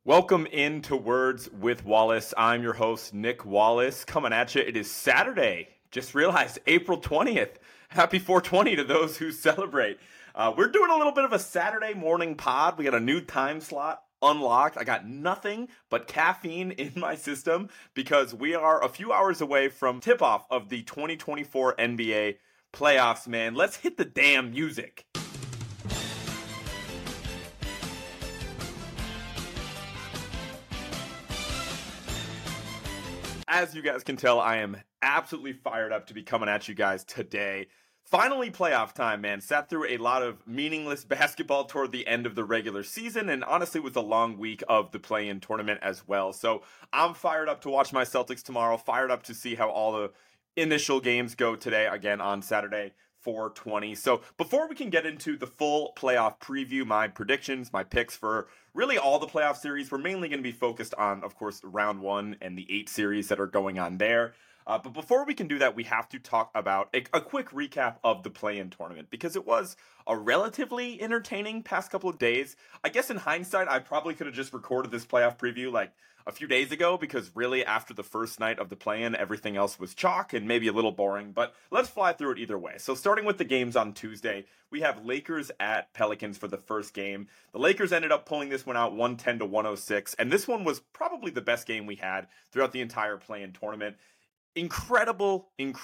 Welcome into Words with Wallace. I'm your host, Nick Wallace, coming at you. It is Saturday. Just realized April 20th. Happy 420 to those who celebrate. We're doing a little bit of a Saturday morning pod. We got a new time slot unlocked. I got nothing but caffeine in my system because we are a few hours away from tip-off of the 2024 NBA playoffs, man. Let's hit the damn music. As you guys can tell, I am absolutely fired up to be coming at you guys today. Finally, playoff time, man. Sat through a lot of meaningless basketball toward the end of the regular season, and honestly was a long week of the play-in tournament as well. So I'm fired up to watch my Celtics tomorrow, fired up to see how all the initial games go today, again on Saturday. 420. So before we can get into the full playoff preview, my predictions, my picks for really all the playoff series, we're mainly going to be focused on, of course, round one and the 8 series that are going on there. But before we can do that, we have to talk about a quick recap of the play-in tournament because it was a relatively entertaining past couple of days. I guess in hindsight, I probably could have just recorded this playoff preview like a few days ago because really after the first night of the play-in, everything else was chalk and maybe a little boring, but let's fly through it either way. So starting with the games on Tuesday, we have Lakers at Pelicans for the first game. The Lakers ended up pulling this one out 110 to 106, and this one was probably the best game we had throughout the entire play-in tournament. Incredible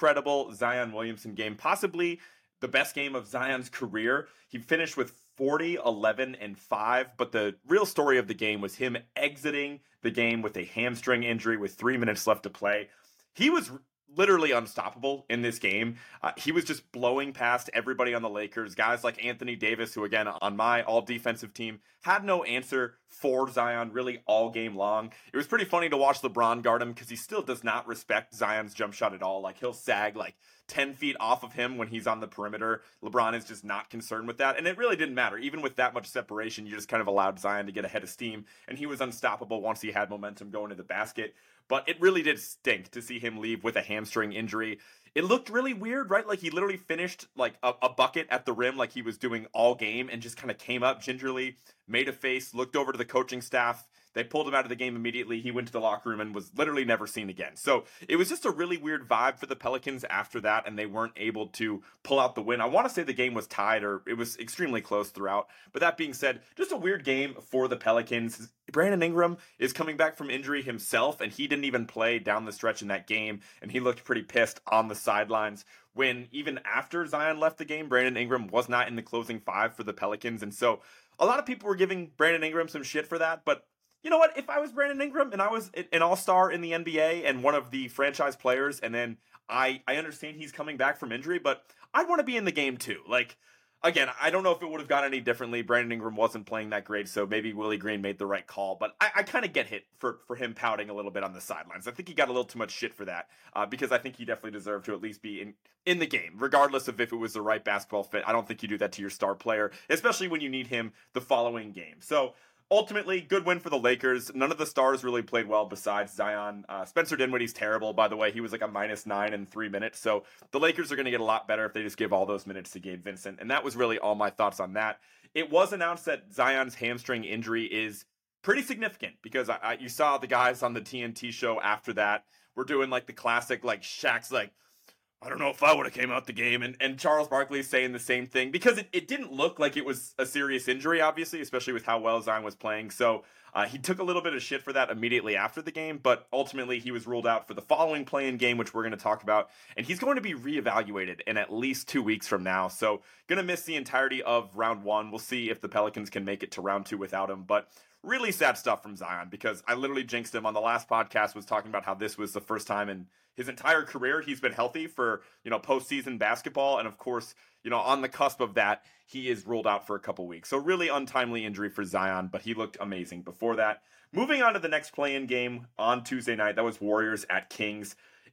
Zion Williamson game, possibly the best game of Zion's career. He finished with 40, 11, and 5, but the real story of the game was him exiting the game with a hamstring injury with 3 minutes left to play. He was literally unstoppable in this game. He was just blowing past everybody on the Lakers. Guys like Anthony Davis, who again on my all-defensive team, had no answer for Zion really all game long. It was pretty funny to watch LeBron guard him because he still does not respect Zion's jump shot at all. Like he'll sag like 10 feet off of him when he's on the perimeter. LeBron is just not concerned with that. And it really didn't matter. Even with that much separation, you just kind of allowed Zion to get ahead of steam. And he was unstoppable once he had momentum going to the basket. But it really did stink to see him leave with a hamstring injury. It looked really weird, right? Like he literally finished like a bucket at the rim like he was doing all game and just kind of came up gingerly, made a face, looked over to the coaching staff. They pulled him out of the game immediately. He went to the locker room and was literally never seen again. So it was just a really weird vibe for the Pelicans after that, and they weren't able to pull out the win. I want to say the game was tied or it was extremely close throughout. But that being said, just a weird game for the Pelicans. Brandon Ingram is coming back from injury himself, and he didn't even play down the stretch in that game, and he looked pretty pissed on the sidelines when even after Zion left the game, Brandon Ingram was not in the closing 5 for the Pelicans. And so a lot of people were giving Brandon Ingram some shit for that, but you know what? If I was Brandon Ingram and I was an all-star in the NBA and one of the franchise players, and then I understand he's coming back from injury, but I'd want to be in the game too. Like, again, I don't know if it would have gone any differently. Brandon Ingram wasn't playing that great, so maybe Willie Green made the right call. But I kind of get hit for him pouting a little bit on the sidelines. I think he got a little too much shit for that because I think he definitely deserved to at least be in the game, regardless of if it was the right basketball fit. I don't think you do that to your star player, especially when you need him the following game. So ultimately, good win for the Lakers. None of the stars really played well besides Zion. Spencer Dinwiddie's terrible, by the way. He was like a -9 in 3 minutes. So the Lakers are going to get a lot better if they just give all those minutes to Gabe Vincent. And that was really all my thoughts on that. It was announced that Zion's hamstring injury is pretty significant because you saw the guys on the TNT show after that were doing like the classic, like Shaq's like, I don't know if I would have came out the game. And Charles Barkley saying the same thing because it didn't look like it was a serious injury, obviously, especially with how well Zion was playing. So he took a little bit of shit for that immediately after the game, but ultimately he was ruled out for the following play-in game, which we're going to talk about. And he's going to be reevaluated in at least 2 weeks from now. So going to miss the entirety of round 1. We'll see if the Pelicans can make it to round 2 without him. But really sad stuff from Zion because I literally jinxed him on the last podcast, was talking about how this was the first time in his entire career he's been healthy for, postseason basketball. And of course, on the cusp of that, he is ruled out for a couple weeks. So really untimely injury for Zion, but he looked amazing before that. Moving on to the next play-in game on Tuesday night, that was Warriors at Kings. It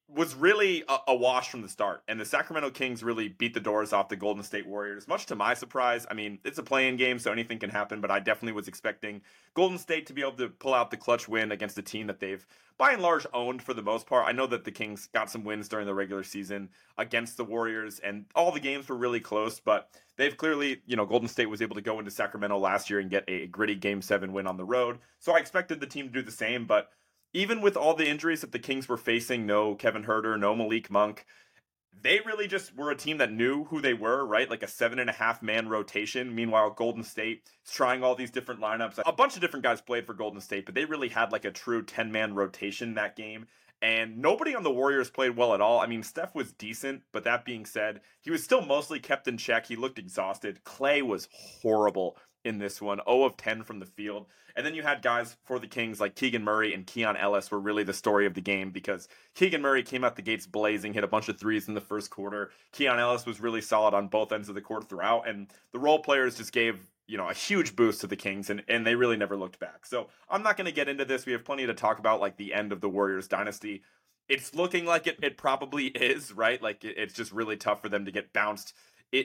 was really a wash from the start. And the Sacramento Kings really beat the doors off the Golden State Warriors, much to my surprise. I mean, it's a play-in game, so anything can happen, but I definitely was expecting Golden State to be able to pull out the clutch win against a team that they've, by and large, owned for the most part. I know that the Kings got some wins during the regular season against the Warriors, and all the games were really close, but they've clearly, Golden State was able to go into Sacramento last year and get a gritty Game 7 win on the road. So I expected the team to do the same, but even with all the injuries that the Kings were facing, no Kevin Huerter, no Malik Monk, they really just were a team that knew who they were, right? Like a 7.5-man rotation. Meanwhile, Golden State is trying all these different lineups. A bunch of different guys played for Golden State, but they really had like a true 10-man rotation that game. And nobody on the Warriors played well at all. I mean, Steph was decent, but that being said, he was still mostly kept in check. He looked exhausted. Clay was horrible in this one, 0 of 10 from the field. And then you had guys for the Kings like Keegan Murray and Keon Ellis were really the story of the game, because Keegan Murray came out the gates blazing, hit a bunch of threes in the first quarter. Keon Ellis was really solid on both ends of the court throughout, and the role players just gave a huge boost to the Kings, and they really never looked back. So I'm not going to get into this. We have plenty to talk about, like the end of the Warriors dynasty. It's looking like it probably is, right? Like it's just really tough for them to get bounced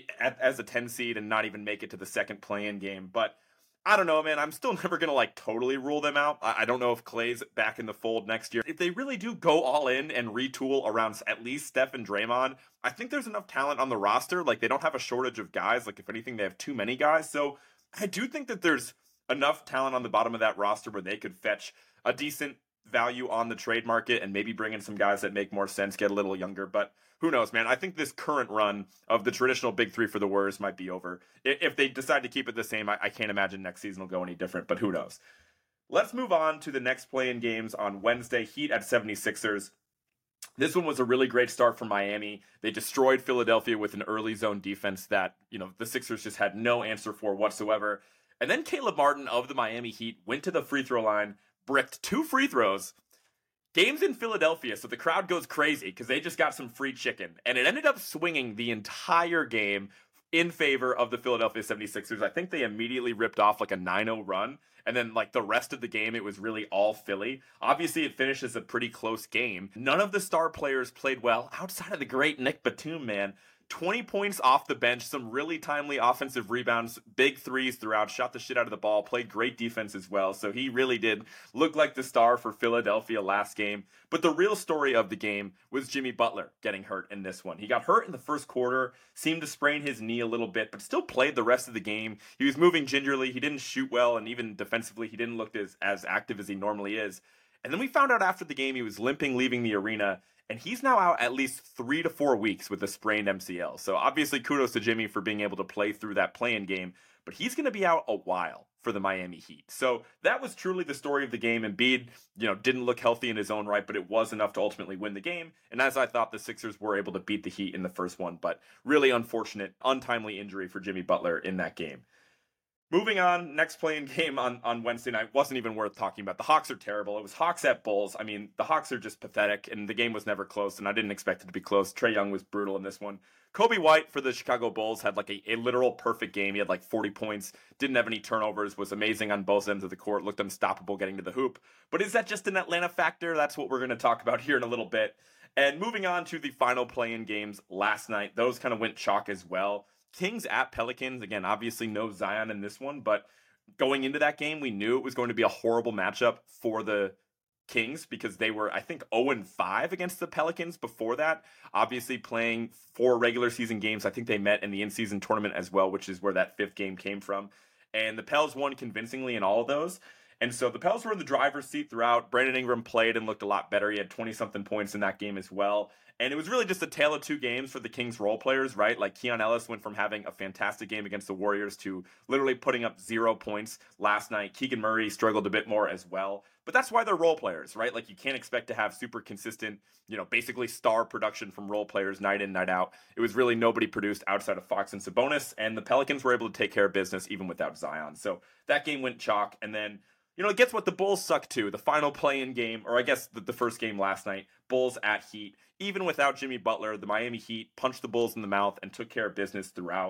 as a 10 seed and not even make it to the second play-in game. But I don't know, man. I'm still never going to like totally rule them out. I don't know if Clay's back in the fold next year. If they really do go all in and retool around at least Steph and Draymond, I think there's enough talent on the roster. Like they don't have a shortage of guys. Like if anything, they have too many guys. So I do think that there's enough talent on the bottom of that roster where they could fetch a decent value on the trade market and maybe bring in some guys that make more sense, get a little younger. But who knows, man? I think this current run of the traditional big three for the Warriors might be over. If they decide to keep it the same, I can't imagine next season will go any different, but who knows? Let's move on to the next play-in games on Wednesday. Heat at 76ers. This one was a really great start for Miami. They destroyed Philadelphia with an early zone defense that, the Sixers just had no answer for whatsoever. And then Caleb Martin of the Miami Heat went to the free throw line, bricked 2 free throws. Game's in Philadelphia, so the crowd goes crazy because they just got some free chicken. And it ended up swinging the entire game in favor of the Philadelphia 76ers. I think they immediately ripped off like a 9-0 run. And then like the rest of the game, it was really all Philly. Obviously, it finishes a pretty close game. None of the star players played well outside of the great Nick Batum, man. 20 points off the bench, some really timely offensive rebounds, big threes throughout, shot the shit out of the ball, played great defense as well. So he really did look like the star for Philadelphia last game. But the real story of the game was Jimmy Butler getting hurt in this one. He got hurt in the first quarter, seemed to sprain his knee a little bit, but still played the rest of the game. He was moving gingerly, he didn't shoot well, and even defensively, he didn't look as active as he normally is. And then we found out after the game he was limping leaving the arena, and he's now out at least 3 to 4 weeks with a sprained MCL. So obviously kudos to Jimmy for being able to play through that play-in game, but he's going to be out a while for the Miami Heat. So that was truly the story of the game. Embiid, didn't look healthy in his own right, but it was enough to ultimately win the game. And as I thought, the Sixers were able to beat the Heat in the first one, but really unfortunate, untimely injury for Jimmy Butler in that game. Moving on, next play-in game on Wednesday night wasn't even worth talking about. The Hawks are terrible. It was Hawks at Bulls. I mean, the Hawks are just pathetic, and the game was never close, and I didn't expect it to be close. Trae Young was brutal in this one. Kobe White for the Chicago Bulls had like a literal perfect game. He had like 40 points, didn't have any turnovers, was amazing on both ends of the court, looked unstoppable getting to the hoop. But is that just an Atlanta factor? That's what we're going to talk about here in a little bit. And moving on to the final play-in games last night, those kind of went chalk as well. Kings at Pelicans, again, obviously no Zion in this one, but going into that game, we knew it was going to be a horrible matchup for the Kings because they were, I think, 0-5 against the Pelicans before that. Obviously playing 4 regular season games. I think they met in the in-season tournament as well, which is where that 5th game came from. And the Pels won convincingly in all of those. And so the Pels were in the driver's seat throughout. Brandon Ingram played and looked a lot better. He had 20-something points in that game as well. And it was really just a tale of 2 games for the Kings role players, right? Like Keon Ellis went from having a fantastic game against the Warriors to literally putting up 0 points last night. Keegan Murray struggled a bit more as well. But that's why they're role players, right? Like you can't expect to have super consistent, basically star production from role players night in, night out. It was really nobody produced outside of Fox and Sabonis. And the Pelicans were able to take care of business even without Zion. So that game went chalk. And then it gets what the Bulls suck to. The final play-in game, or I guess the first game last night, Bulls at Heat. Even without Jimmy Butler, the Miami Heat punched the Bulls in the mouth and took care of business throughout.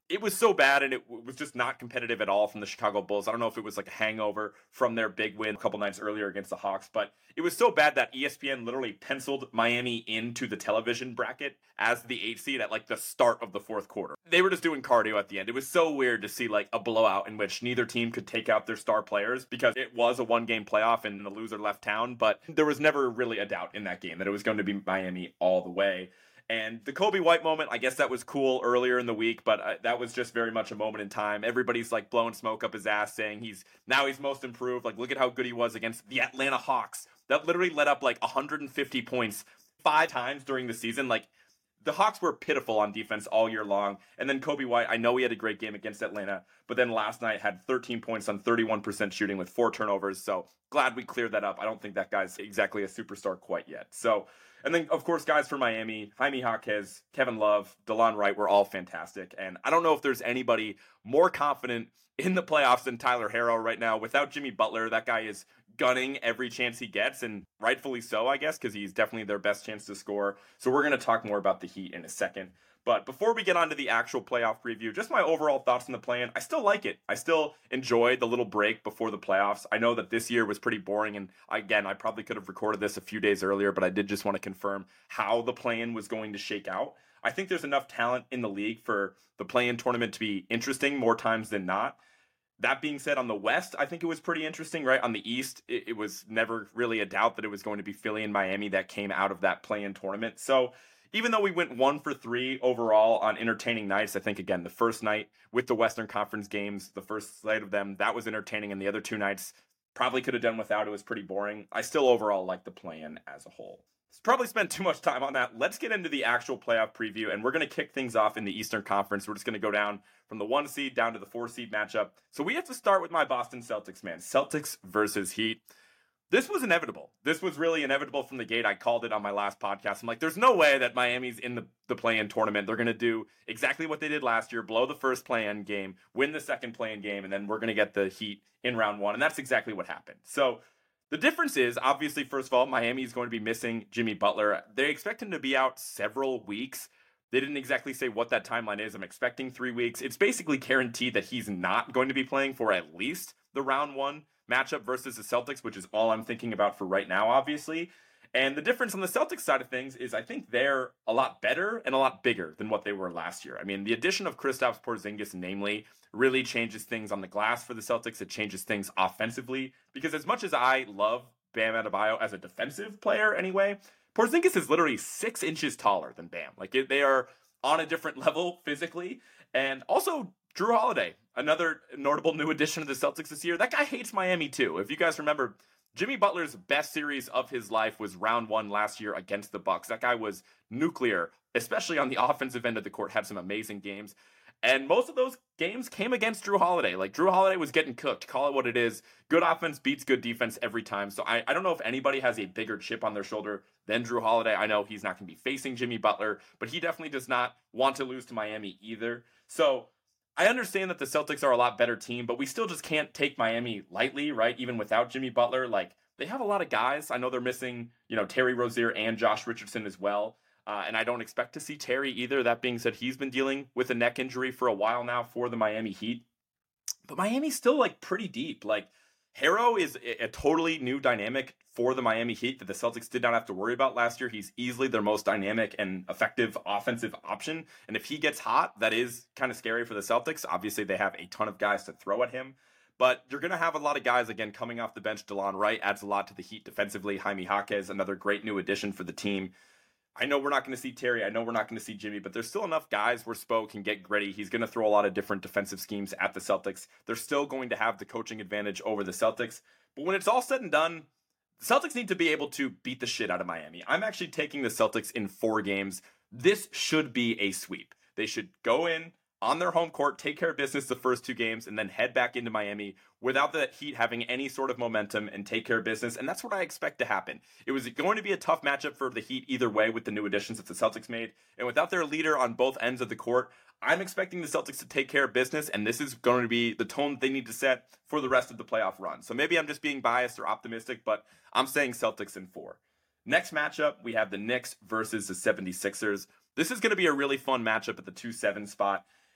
it was so bad, and it was just not competitive at all from the Chicago Bulls. I don't know if it was like a hangover from their big win a couple nights earlier against the Hawks, but it was so bad that ESPN literally penciled Miami into the television bracket as the 8th seed at like the start of the fourth quarter. They were just doing cardio at the end. It was so weird to see like a blowout in which neither team could take out their star players because it was a one-game playoff and the loser left town, but there was never really a doubt in that game that it was going to be Miami all the way. And the Kobe White moment, I guess that was cool earlier in the week, but that was just very much a moment in time. Everybody's like blowing smoke up his ass saying he's most improved. Like, look at how good he was against the Atlanta Hawks. That literally led up like 150 points 5 times during the season. Like, the Hawks were pitiful on defense all year long. And then Kobe White, I know he had a great game against Atlanta, but then last night had 13 points on 31% shooting with 4 turnovers. So glad we cleared that up. I don't think that guy's exactly a superstar quite yet. So, and then, of course, guys for Miami, Jaime Jaquez, Kevin Love, DeLon Wright were all fantastic. And I don't know if there's anybody more confident in the playoffs than Tyler Herro right now. Without Jimmy Butler, that guy is gunning every chance he gets, and rightfully so, I guess, because he's definitely their best chance to score. So we're going to talk more about the Heat in a second. But before we get on to the actual playoff preview, just my overall thoughts on the play-in. I still like it. I still enjoy the little break before the playoffs. I know that this year was pretty boring, and again, I probably could have recorded this a few days earlier, but I did just want to confirm how the play-in was going to shake out. I think there's enough talent in the league for the play-in tournament to be interesting more times than not. That being said, on the West, I think it was pretty interesting, right? On the East, it was never really a doubt that it was going to be Philly and Miami that came out of that play-in tournament. So even though we went 1 for 3 overall on entertaining nights, I think, again, the first night with the Western Conference games, the first slate of them, that was entertaining, and the other 2 nights probably could have done without. It was pretty boring. I still overall like the play-in as a whole. Probably spent too much time on that. Let's get into the actual playoff preview, and we're going to kick things off in the Eastern Conference. We're just going to go down from the 1 seed down to the 4 seed matchup. So we have to start with my Boston Celtics, man. Celtics versus Heat. This was inevitable. This was really inevitable from the gate. I called it on my last podcast. I'm like, there's no way that Miami's in the play-in tournament. They're going to do exactly what they did last year, blow the first play-in game, win the second play-in game, and then we're going to get the Heat in round 1. And that's exactly what happened. So the difference is, obviously, first of all, Miami is going to be missing Jimmy Butler. They expect him to be out several weeks. They didn't exactly say what that timeline is. I'm expecting 3 weeks. It's basically guaranteed that he's not going to be playing for at least the round 1 matchup versus the Celtics, which is all I'm thinking about for right now, obviously. And the difference on the Celtics side of things is I think they're a lot better and a lot bigger than what they were last year. I mean, the addition of Kristaps Porzingis, namely, really changes things on the glass for the Celtics. It changes things offensively, because as much as I love Bam Adebayo as a defensive player anyway, Porzingis is literally 6 inches taller than Bam. Like, they are on a different level physically. And also, Drew Holiday, another notable new addition to the Celtics this year. That guy hates Miami too. If you guys remember, Jimmy Butler's best series of his life was round 1 last year against the Bucks. That guy was nuclear, especially on the offensive end of the court, had some amazing games. And most of those games came against Drew Holiday. Like, Drew Holiday was getting cooked. Call it what it is. Good offense beats good defense every time. So I don't know if anybody has a bigger chip on their shoulder than Drew Holiday. I know he's not going to be facing Jimmy Butler, but he definitely does not want to lose to Miami either. So I understand that the Celtics are a lot better team, but we still just can't take Miami lightly, right? Even without Jimmy Butler. Like, they have a lot of guys. I know they're missing, Terry Rozier and Josh Richardson as well. And I don't expect to see Terry either. That being said, he's been dealing with a neck injury for a while now for the Miami Heat. But Miami's still, like, pretty deep. Like, Herro is a totally new dynamic for the Miami Heat that the Celtics did not have to worry about last year. He's easily their most dynamic and effective offensive option. And if he gets hot, that is kind of scary for the Celtics. Obviously, they have a ton of guys to throw at him. But you're going to have a lot of guys, again, coming off the bench. DeLon Wright adds a lot to the Heat defensively. Jaime Jaquez, another great new addition for the team. I know we're not going to see Terry. I know we're not going to see Jimmy, but there's still enough guys where Spo can get gritty. He's going to throw a lot of different defensive schemes at the Celtics. They're still going to have the coaching advantage over the Celtics. But when it's all said and done, the Celtics need to be able to beat the shit out of Miami. I'm actually taking the Celtics in 4 games. This should be a sweep. They should go in on their home court, take care of business the first 2 games, and then head back into Miami without the Heat having any sort of momentum and take care of business. And that's what I expect to happen. It was going to be a tough matchup for the Heat either way with the new additions that the Celtics made. And without their leader on both ends of the court, I'm expecting the Celtics to take care of business, and this is going to be the tone they need to set for the rest of the playoff run. So maybe I'm just being biased or optimistic, but I'm saying Celtics in 4. Next matchup, we have the Knicks versus the 76ers. This is going to be a really fun matchup at the 2-7 spot.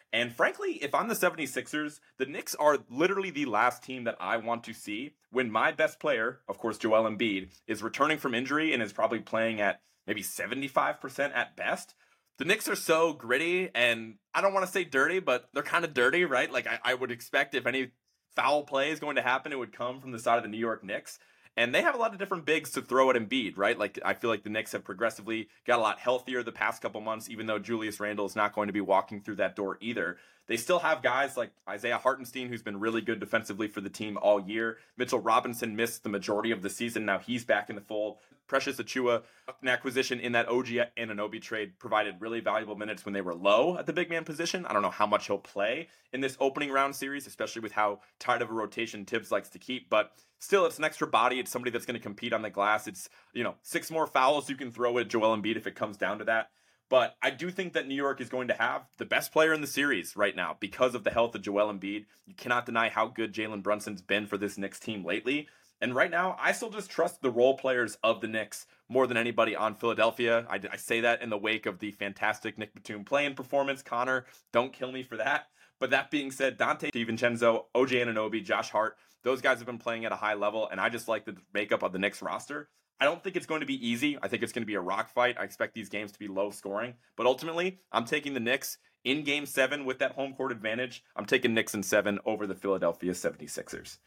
And frankly, if I'm the 76ers, the Knicks are literally the last team that I want to see when my best player, of course, Joel Embiid, is returning from injury and is probably playing at maybe 75% at best. The Knicks are so gritty, and I don't want to say dirty, but they're kind of dirty, right? Like, I would expect if any foul play is going to happen, it would come from the side of the New York Knicks. And they have a lot of different bigs to throw at Embiid, right? Like, I feel like the Knicks have progressively got a lot healthier the past couple months, even though Julius Randle is not going to be walking through that door either. They still have guys like Isaiah Hartenstein, who's been really good defensively for the team all year. Mitchell Robinson missed the majority of the season. Now he's back in the fold. Precious Achiuwa, an acquisition in that OG Anunoby trade, provided really valuable minutes when they were low at the big man position. I don't know how much he'll play in this opening round series, especially with how tight of a rotation Tibbs likes to keep. But still, it's an extra body. It's somebody that's going to compete on the glass. It's, 6 more fouls you can throw at Joel Embiid if it comes down to that. But I do think that New York is going to have the best player in the series right now because of the health of Joel Embiid. You cannot deny how good Jalen Brunson's been for this Knicks team lately. And right now, I still just trust the role players of the Knicks more than anybody on Philadelphia. I say that in the wake of the fantastic Nick Batum playing performance. Connor, don't kill me for that. But that being said, Dante DiVincenzo, OG Anunoby, Josh Hart, those guys have been playing at a high level, and I just like the makeup of the Knicks roster. I don't think it's going to be easy. I think it's going to be a rock fight. I expect these games to be low scoring. But ultimately, I'm taking the Knicks in Game 7 with that home court advantage. I'm taking Knicks in 7 over the Philadelphia 76ers.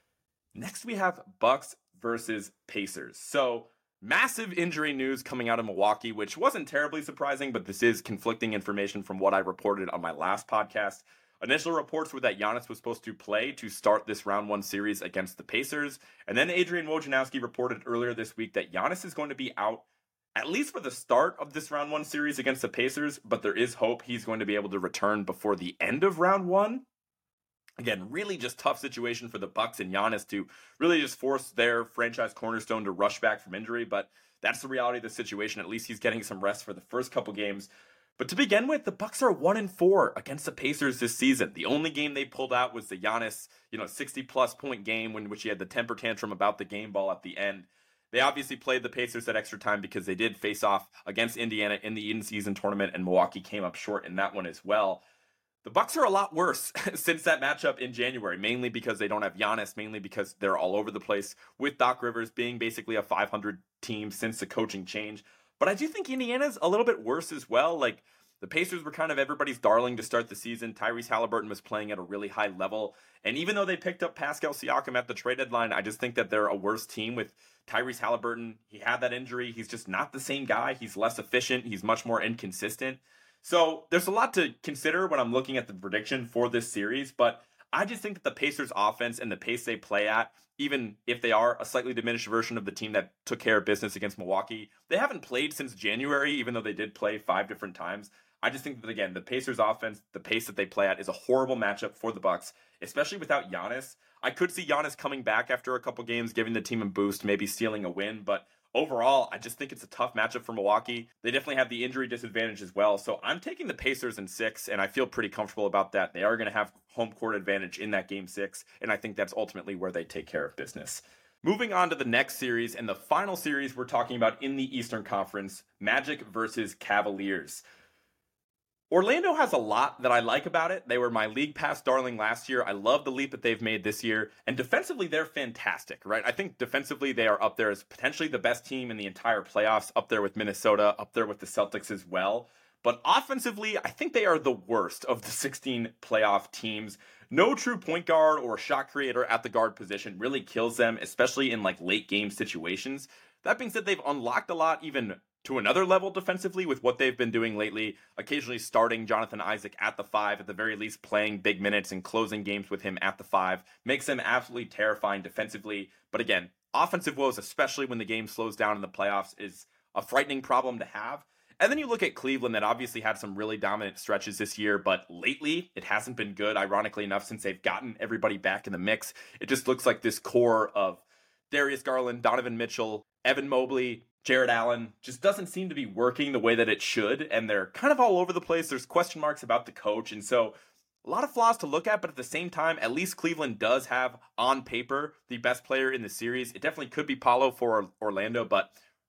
Next, we have Bucks versus Pacers. So, massive injury news coming out of Milwaukee, which wasn't terribly surprising, but this is conflicting information from what I reported on my last podcast. Initial reports were that Giannis was supposed to play to start this round 1 series against the Pacers. And then Adrian Wojnarowski reported earlier this week that Giannis is going to be out at least for the start of this round 1 series against the Pacers, but there is hope he's going to be able to return before the end of round 1. Again, really just tough situation for the Bucks and Giannis to really just force their franchise cornerstone to rush back from injury, but that's the reality of the situation. At least he's getting some rest for the first couple games. But to begin with, the Bucks are 1-4 against the Pacers this season. The only game they pulled out was the Giannis, 60-plus point game in which he had the temper tantrum about the game ball at the end. They obviously played the Pacers at extra time because they did face off against Indiana in the in-season tournament, and Milwaukee came up short in that one as well. The Bucks are a lot worse since that matchup in January, mainly because they don't have Giannis, mainly because they're all over the place, with Doc Rivers being basically a 500 team since the coaching change. But I do think Indiana's a little bit worse as well. Like, the Pacers were kind of everybody's darling to start the season. Tyrese Halliburton was playing at a really high level. And even though they picked up Pascal Siakam at the trade deadline, I just think that they're a worse team with Tyrese Halliburton. He had that injury. He's just not the same guy. He's less efficient. He's much more inconsistent. So there's a lot to consider when I'm looking at the prediction for this series, but I just think that the Pacers offense and the pace they play at, even if they are a slightly diminished version of the team that took care of business against Milwaukee, they haven't played since January, even though they did play 5 different times. I just think that, again, the Pacers offense, the pace that they play at is a horrible matchup for the Bucks, especially without Giannis. I could see Giannis coming back after a couple games, giving the team a boost, maybe stealing a win, but overall, I just think it's a tough matchup for Milwaukee. They definitely have the injury disadvantage as well. So I'm taking the Pacers in 6, and I feel pretty comfortable about that. They are going to have home court advantage in that game 6, and I think that's ultimately where they take care of business. Moving on to the next series, and the final series we're talking about in the Eastern Conference, Magic versus Cavaliers. Orlando has a lot that I like about it. They were my league pass darling last year. I love the leap that they've made this year. And defensively, they're fantastic, right? I think defensively, they are up there as potentially the best team in the entire playoffs, up there with Minnesota, up there with the Celtics as well. But offensively, I think they are the worst of the 16 playoff teams. No true point guard or shot creator at the guard position really kills them, especially in late game situations. That being said, they've unlocked a lot even to another level defensively with what they've been doing lately, occasionally starting Jonathan Isaac at the 5, at the very least playing big minutes and closing games with him at the 5, makes them absolutely terrifying defensively. But again, offensive woes, especially when the game slows down in the playoffs, is a frightening problem to have. And then you look at Cleveland that obviously had some really dominant stretches this year, but lately it hasn't been good, ironically enough, since they've gotten everybody back in the mix. It just looks like this core of Darius Garland, Donovan Mitchell, Evan Mobley, Jared Allen just doesn't seem to be working the way that it should, and they're kind of all over the place. There's question marks about the coach, and so a lot of flaws to look at, but at the same time, at least Cleveland does have, on paper, the best player in the series. It definitely could be Paolo for Orlando, but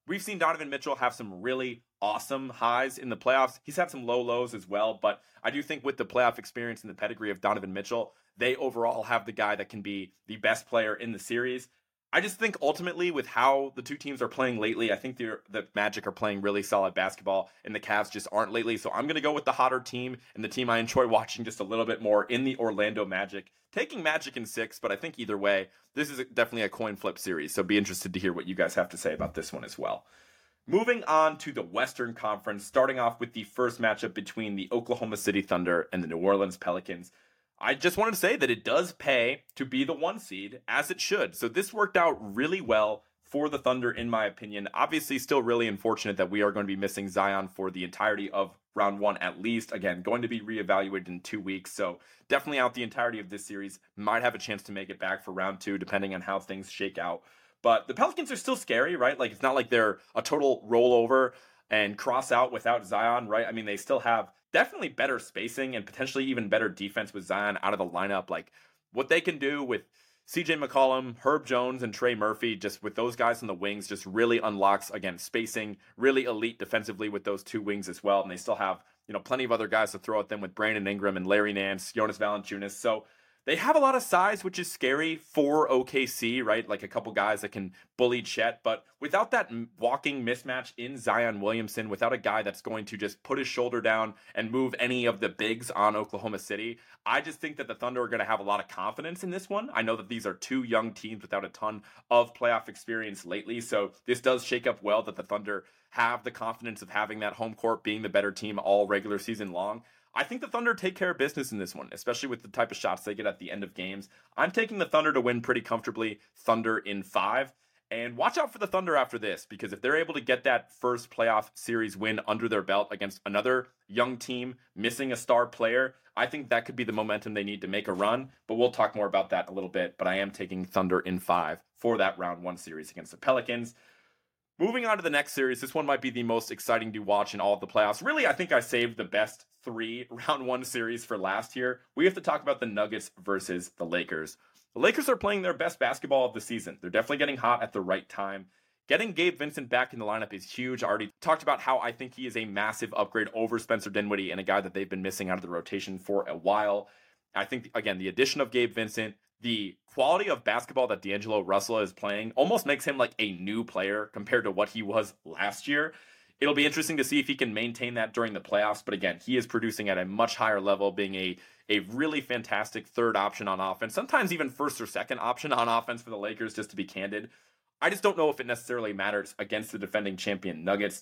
We've seen Donovan Mitchell have some really awesome highs in the playoffs. He's had some low lows as well, but I do think with the playoff experience and the pedigree of Donovan Mitchell, they overall have the guy that can be the best player in the series. I just think ultimately with how the two teams are playing lately, I think the Magic are playing really solid basketball and the Cavs just aren't lately. So I'm going to go with the hotter team and the team I enjoy watching just a little bit more in the Orlando Magic. Taking Magic in 6, but I think either way, this is definitely a coin flip series. So be interested to hear what you guys have to say about this one as well. Moving on to the Western Conference, starting off with the first matchup between the Oklahoma City Thunder and the New Orleans Pelicans. I just wanted to say that it does pay to be the 1 seed, as it should. So this worked out really well for the Thunder, in my opinion. Obviously, still really unfortunate that we are going to be missing Zion for the entirety of round 1 at least. Again, going to be reevaluated in 2 weeks, so definitely out the entirety of this series. Might have a chance to make it back for round 2, depending on how things shake out. But the Pelicans are still scary, right? Like, it's not like they're a total rollover and cross out without Zion, right? I mean, they still have definitely better spacing and potentially even better defense with Zion out of the lineup. Like, what they can do with CJ McCollum, Herb Jones, and Trey Murphy, just with those guys in the wings, just really unlocks, again, spacing, really elite defensively with those 2 wings as well. And they still have, plenty of other guys to throw at them with Brandon Ingram and Larry Nance, Jonas Valanciunas. So they have a lot of size, which is scary for OKC, right? Like a couple guys that can bully Chet, but without that walking mismatch in Zion Williamson, without a guy that's going to just put his shoulder down and move any of the bigs on Oklahoma City, I just think that the Thunder are going to have a lot of confidence in this one. I know that these are 2 young teams without a ton of playoff experience lately, so this does shake up well that the Thunder have the confidence of having that home court, being the better team all regular season long. I think the Thunder take care of business in this one, especially with the type of shots they get at the end of games. I'm taking the Thunder to win pretty comfortably, Thunder in 5. And watch out for the Thunder after this, because if they're able to get that first playoff series win under their belt against another young team missing a star player, I think that could be the momentum they need to make a run. But we'll talk more about that in a little bit. But I am taking Thunder in 5 for that round 1 series against the Pelicans. Moving on to the next series, this one might be the most exciting to watch in all of the playoffs. Really, I think I saved the best 3 round 1 series for last year. We have to talk about the Nuggets versus the Lakers. The Lakers are playing their best basketball of the season. They're definitely getting hot at the right time. Getting Gabe Vincent back in the lineup is huge. I already talked about how I think he is a massive upgrade over Spencer Dinwiddie and a guy that they've been missing out of the rotation for a while. I think, again, the addition of Gabe Vincent, the quality of basketball that D'Angelo Russell is playing almost makes him like a new player compared to what he was last year. It'll be interesting to see if he can maintain that during the playoffs. But again, he is producing at a much higher level, being a really fantastic third option on offense, sometimes even first or second option on offense for the Lakers, just to be candid. I just don't know if it necessarily matters against the defending champion Nuggets.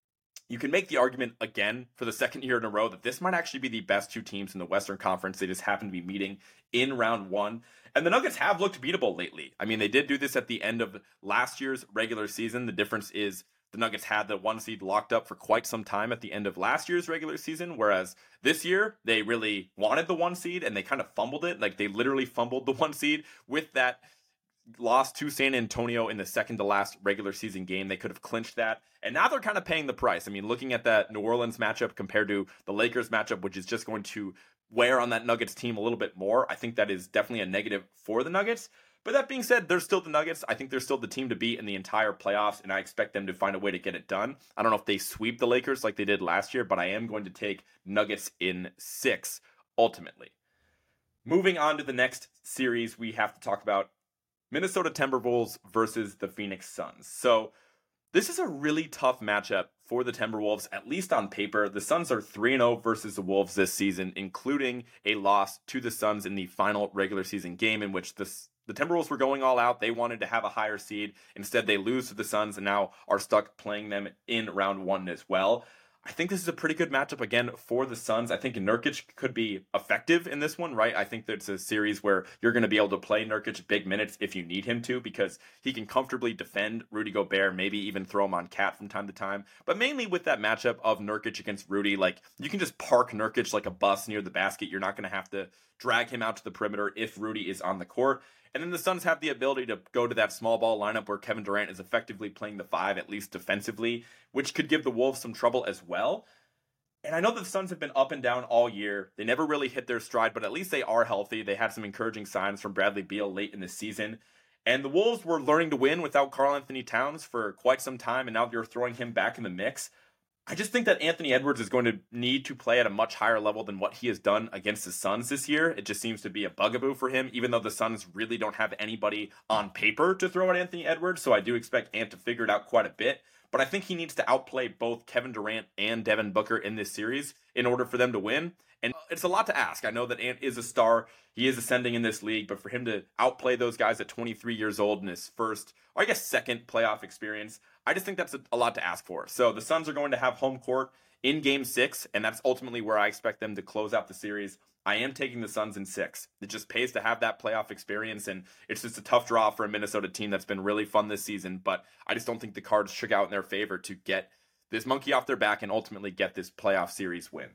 You can make the argument again for the second year in a row that this might actually be the best 2 teams in the Western Conference. They just happen to be meeting in round 1. And the Nuggets have looked beatable lately. I mean, they did do this at the end of last year's regular season. The difference is the Nuggets had the 1 seed locked up for quite some time at the end of last year's regular season, whereas this year they really wanted the 1 seed and they kind of fumbled it. Like, they literally fumbled the 1 seed with that loss to San Antonio in the second to last regular season game. They could have clinched that. And now they're kind of paying the price. I mean, looking at that New Orleans matchup compared to the Lakers matchup, which is just going to wear on that Nuggets team a little bit more, I think that is definitely a negative for the Nuggets. But that being said, they're still the Nuggets. I think they're still the team to beat in the entire playoffs, and I expect them to find a way to get it done. I don't know if they sweep the Lakers like they did last year, but I am going to take Nuggets in 6 ultimately. Moving on to the next series, we have to talk about Minnesota Timberwolves versus the Phoenix Suns. So this is a really tough matchup for the Timberwolves, at least on paper. The Suns are 3-0 versus the Wolves this season, including a loss to the Suns in the final regular season game in which the Timberwolves were going all out. They wanted to have a higher seed. Instead, they lose to the Suns and now are stuck playing them in round 1 as well. I think this is a pretty good matchup again for the Suns. I think Nurkic could be effective in this one, right? I think that it's a series where you're going to be able to play Nurkic big minutes if you need him to, because he can comfortably defend Rudy Gobert, maybe even throw him on Cat from time to time. But mainly with that matchup of Nurkic against Rudy, like, you can just park Nurkic like a bus near the basket. You're not going to have to drag him out to the perimeter if Rudy is on the court. And then the Suns have the ability to go to that small ball lineup where Kevin Durant is effectively playing the 5, at least defensively, which could give the Wolves some trouble as well. And I know that the Suns have been up and down all year. They never really hit their stride, but at least they are healthy. They had some encouraging signs from Bradley Beal late in the season. And the Wolves were learning to win without Karl Anthony Towns for quite some time, and now you're throwing him back in the mix. I just think that Anthony Edwards is going to need to play at a much higher level than what he has done against the Suns this year. It just seems to be a bugaboo for him, even though the Suns really don't have anybody on paper to throw at Anthony Edwards. So I do expect Ant to figure it out quite a bit. But I think he needs to outplay both Kevin Durant and Devin Booker in this series in order for them to win. And it's a lot to ask. I know that Ant is a star. He is ascending in this league. But for him to outplay those guys at 23 years old in his first, or I guess second playoff experience, I just think that's a lot to ask for. So the Suns are going to have home court in Game 6, and that's ultimately where I expect them to close out the series. I am taking the Suns in 6. It just pays to have that playoff experience, and it's just a tough draw for a Minnesota team that's been really fun this season, but I just don't think the cards shook out in their favor to get this monkey off their back and ultimately get this playoff series win.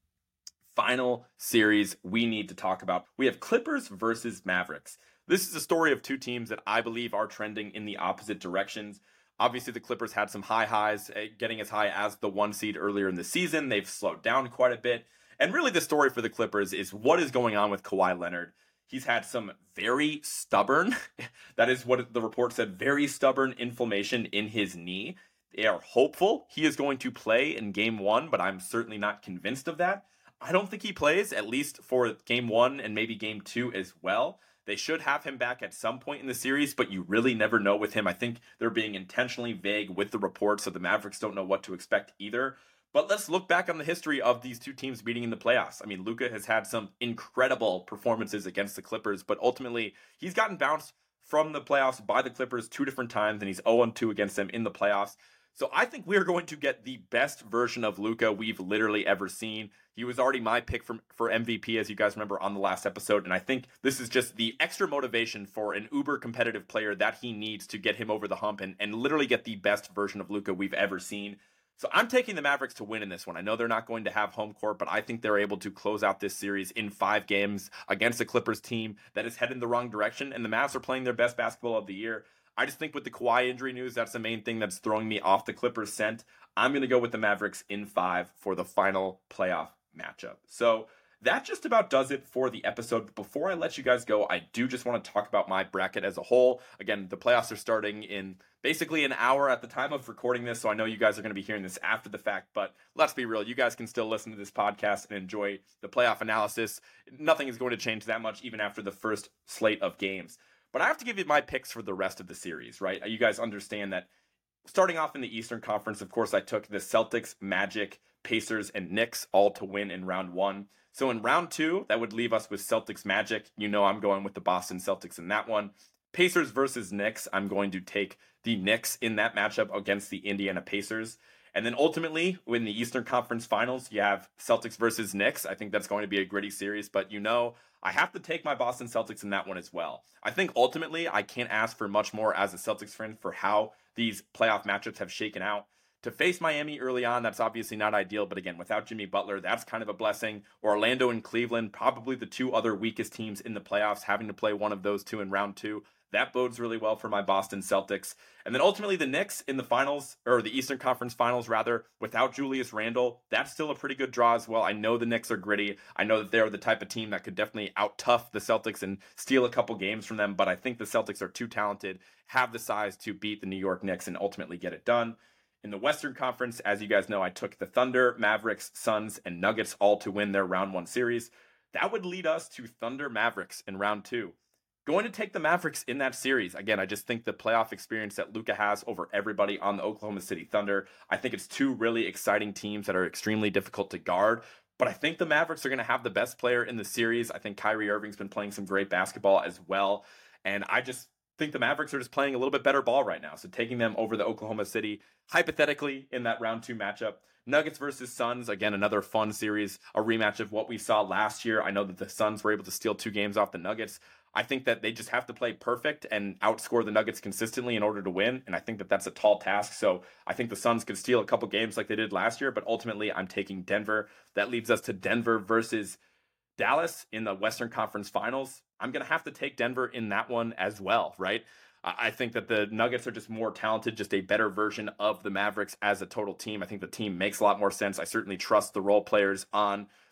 Final series we need to talk about. We have Clippers versus Mavericks. This is a story of two teams that I believe are trending in the opposite directions. Obviously, the Clippers had some high highs, getting as high as the 1 seed earlier in the season. They've slowed down quite a bit. And really the story for the Clippers is what is going on with Kawhi Leonard. He's had some very stubborn, that is what the report said, very stubborn inflammation in his knee. They are hopeful he is going to play in Game 1, but I'm certainly not convinced of that. I don't think he plays, at least for Game 1 and maybe Game 2 as well. They should have him back at some point in the series, but you really never know with him. I think they're being intentionally vague with the reports, so the Mavericks don't know what to expect either. But let's look back on the history of these two teams meeting in the playoffs. I mean, Luka has had some incredible performances against the Clippers, but ultimately he's gotten bounced from the playoffs by the Clippers 2 different times, and he's 0-2 against them in the playoffs. So I think we're going to get the best version of Luka we've literally ever seen. He was already my pick for MVP, as you guys remember on the last episode, and I think this is just the extra motivation for an uber competitive player that he needs to get him over the hump and literally get the best version of Luka we've ever seen. So I'm taking the Mavericks to win in this one. I know they're not going to have home court, but I think they're able to close out this series in 5 games against a Clippers team that is headed in the wrong direction, and the Mavs are playing their best basketball of the year. I just think with the Kawhi injury news, that's the main thing that's throwing me off the Clippers scent. I'm going to go with the Mavericks in 5 for the final playoff matchup. So that just about does it for the episode. But before I let you guys go, I do just want to talk about my bracket as a whole. Again, the playoffs are starting in basically an hour at the time of recording this, so I know you guys are going to be hearing this after the fact, but let's be real. You guys can still listen to this podcast and enjoy the playoff analysis. Nothing is going to change that much even after the first slate of games. But I have to give you my picks for the rest of the series, right? You guys understand that starting off in the Eastern Conference, of course, I took the Celtics, Magic, Pacers, and Knicks all to win in round 1. So in round 2, that would leave us with Celtics, Magic. You know I'm going with the Boston Celtics in that one. Pacers versus Knicks, I'm going to take the Knicks in that matchup against the Indiana Pacers. And then ultimately, in the Eastern Conference Finals, you have Celtics versus Knicks. I think that's going to be a gritty series, but you know, I have to take my Boston Celtics in that one as well. I think ultimately, I can't ask for much more as a Celtics fan for how these playoff matchups have shaken out. To face Miami early on, that's obviously not ideal, but again, without Jimmy Butler, that's kind of a blessing. Orlando and Cleveland, probably the 2 other weakest teams in the playoffs, having to play one of those 2 in round 2. That bodes really well for my Boston Celtics. And then ultimately the Knicks in the finals, or the Eastern Conference Finals rather, without Julius Randle, that's still a pretty good draw as well. I know the Knicks are gritty. I know that they're the type of team that could definitely out-tough the Celtics and steal a couple games from them, but I think the Celtics are too talented, have the size to beat the New York Knicks and ultimately get it done. In the Western Conference, as you guys know, I took the Thunder, Mavericks, Suns, and Nuggets all to win their round 1 series. That would lead us to Thunder Mavericks in round 2. Going to take the Mavericks in that series. Again, I just think the playoff experience that Luka has over everybody on the Oklahoma City Thunder, I think it's 2 really exciting teams that are extremely difficult to guard. But I think the Mavericks are going to have the best player in the series. I think Kyrie Irving's been playing some great basketball as well. And I just think the Mavericks are just playing a little bit better ball right now. So taking them over the Oklahoma City, hypothetically, in that round 2 matchup. Nuggets versus Suns, again, another fun series, a rematch of what we saw last year. I know that the Suns were able to steal 2 games off the Nuggets. I think that they just have to play perfect and outscore the Nuggets consistently in order to win, and I think that that's a tall task. So I think the Suns could steal a couple games like they did last year, but ultimately I'm taking Denver. That leads us to Denver versus Dallas in the Western Conference Finals. I'm going to have to take Denver in that one as well, right? I think that the Nuggets are just more talented, just a better version of the Mavericks as a total team. I think the team makes a lot more sense. I certainly trust the role players on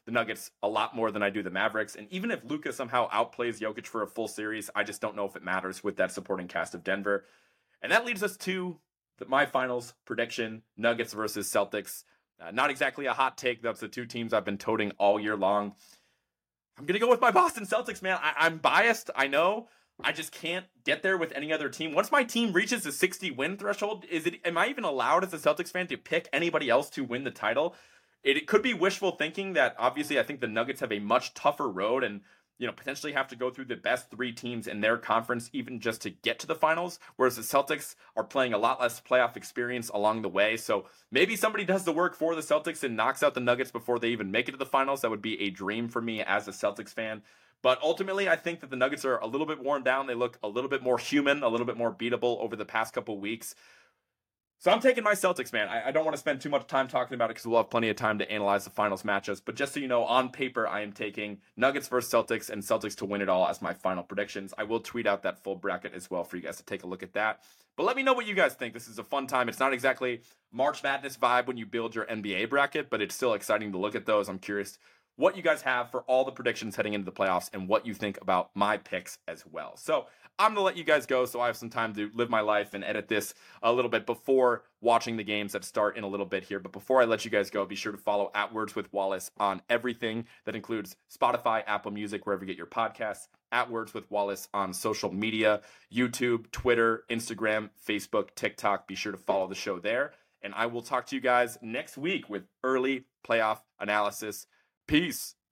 the Nuggets a lot more than I do the Mavericks. And even if Luka somehow outplays Jokic for a full series, I just don't know if it matters with that supporting cast of Denver. And that leads us to my finals prediction, Nuggets versus Celtics. Not exactly a hot take. That's the two teams I've been toting all year long. I'm going to go with my Boston Celtics, man. I'm biased, I know. I just can't get there with any other team. Once my team reaches the 60 win threshold, am I even allowed as a Celtics fan to pick anybody else to win the title? It could be wishful thinking that obviously I think the Nuggets have a much tougher road and potentially have to go through the best three teams in their conference even just to get to the finals, whereas the Celtics are playing a lot less playoff experience along the way. So maybe somebody does the work for the Celtics and knocks out the Nuggets before they even make it to the finals. That would be a dream for me as a Celtics fan. But ultimately, I think that the Nuggets are a little bit worn down. They look a little bit more human, a little bit more beatable over the past couple weeks. So I'm taking my Celtics, man. I don't want to spend too much time talking about it because we'll have plenty of time to analyze the finals matchups. But just so you know, on paper, I am taking Nuggets versus Celtics and Celtics to win it all as my final predictions. I will tweet out that full bracket as well for you guys to take a look at that. But let me know what you guys think. This is a fun time. It's not exactly March Madness vibe when you build your NBA bracket, but it's still exciting to look at those. I'm curious what you guys have for all the predictions heading into the playoffs and what you think about my picks as well. So I'm going to let you guys go so I have some time to live my life and edit this a little bit before watching the games that start in a little bit here. But before I let you guys go, be sure to follow @WordsWithWallace on everything. That includes Spotify, Apple Music, wherever you get your podcasts, @WordsWithWallace on social media, YouTube, Twitter, Instagram, Facebook, TikTok. Be sure to follow the show there. And I will talk to you guys next week with early playoff analysis. Peace.